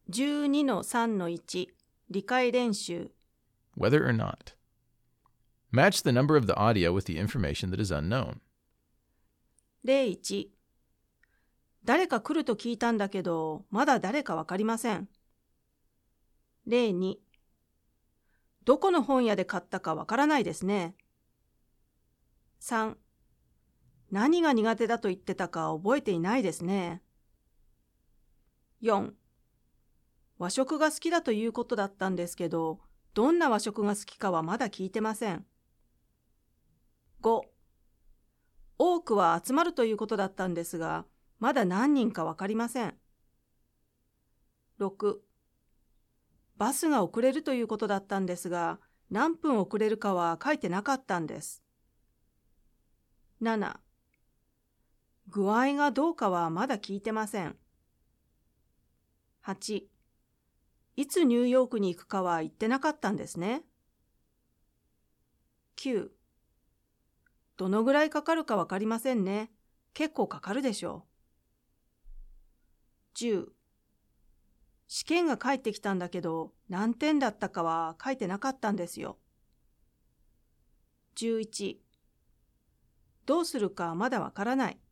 12-3-1 理解練習 Whether or not. Match the number of the audio with the information that is unknown. 例1誰か来ると聞いたんだけど、まだ誰かわかりません。例2どこの本屋で買ったかわからないですね。3何が苦手だと言ってたか覚えていないですね。4和食が好きだということだったんですけど、どんな和食が好きかはまだ聞いてません。5多くは集まるということだったんですが、まだ何人かわかりません。6バスが遅れるということだったんですが、何分遅れるかは書いてなかったんです。7具合がどうかはまだ聞いてません。8いつニューヨークに行くかは言ってなかったんですね。9どのぐらいかかるかわかりませんね。結構かかるでしょう。10試験が返ってきたんだけど、何点だったかは書いてなかったんですよ。11どうするかまだわからない。